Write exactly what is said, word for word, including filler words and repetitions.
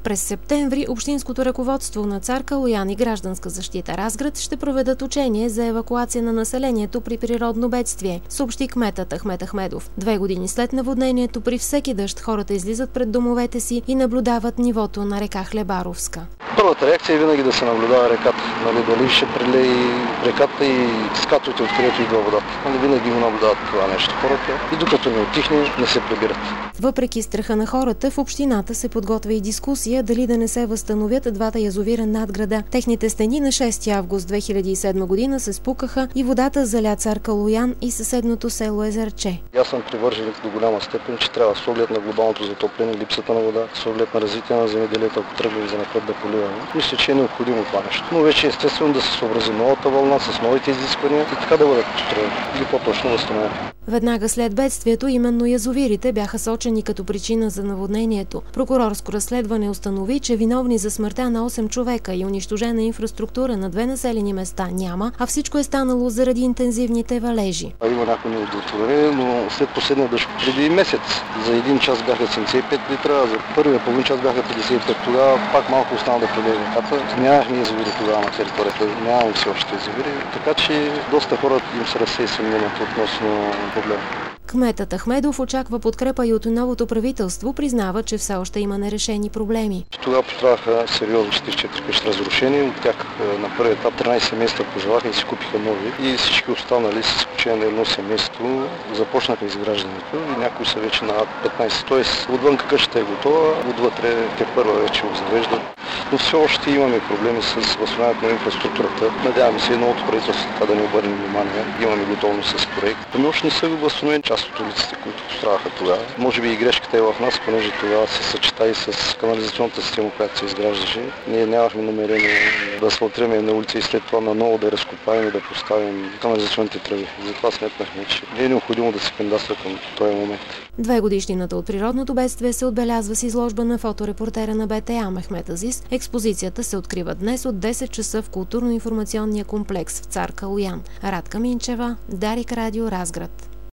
През септември общинското ръководство на Цар Калоян и Гражданска защита Разград ще проведат учение за евакуация на населението при природно бедствие, съобщи кметът Ахмед Ахмедов. Две години след наводнението при всеки дъжд хората излизат пред домовете си и наблюдават нивото на река Хлебаровска. Първата реакция е винаги да се наблюдава реката. Нали, дали ще прилее реката и скатовете, откъдето идва водата. Нали, винаги го наблюдават това нещо хората и докато не отихне, не се прибират. Въпреки страха на хората, в общината се подготвя и дискусия дали да не се възстановят двата язовира над града. Техните стени на шести август две хиляди и седма година се спукаха и водата заля Цар Калоян и съседното село Езерче. Аз съм привърженик до голяма степен, че трябва с оглед на глобалното затопляне, липсата на вода, с оглед на развитие на земеделието, ако тръгваме за напред да поливаме. Мисля, че е необходимо това нещо. Но вече естествено да се съобрази новата вълна с новите изисквания и така да бъдат построени или по-точно възстановени. Веднага след бедствието именно язовирите бяха сочени като причина за наводнението. Прокурорско разследване установи, че виновни за смъртта на осем човека и унищожена инфраструктура на две населени места няма, а всичко е станало заради интензивните валежи. Има някои неудовлетворение, но след последния дъжд преди месец за един час бяха седемдесет и пет литра, а за първия половин час бяха петдесет и пет. Тогава пак малко остана да прелее реката. Нямахме язовири тогава на територията, нямаме все още язовири, така че доста хора им се разсея съмнението относно проблема. Кметът Ахмедов очаква подкрепа и от новото правителство, признава, че все още има нерешени проблеми. Тогава пострадаха сериозно четиридесет и четири къщи разрушени, от тях на първи етап тринайсет семейства пожелаха и си купиха нови и всички останали, с изключение на едно семейство, започнаха изграждането и някои са вече на петнайсет. Тоест отвън къщата е готова, отвътре те първа вече обзавеждат. Но все още имаме проблеми с възстановяването на инфраструктурата. Надяваме се новото правителство да не обърне внимание. Имаме готовност с проект. Но още не са възстановени част от улиците, които пострадаха тогава. Може би и грешката е в нас, понеже тогава се съчета и с канализационната система, която се изграждаше. Ние нямахме намерение да асфалтираме на улица и след това наново да разкопаем и да поставим канализационните тръби. Затова сметнахме, че не е необходимо да се кандидатства към този момент. Две годишнината от природното бедствие се отбелязва с изложба на фоторепортера на БТА Мехмет Азис. Експозицията се открива днес от десет часа в културно-информационния комплекс в Цар Калоян. Радка Минчева, Дарик Радио, Разград.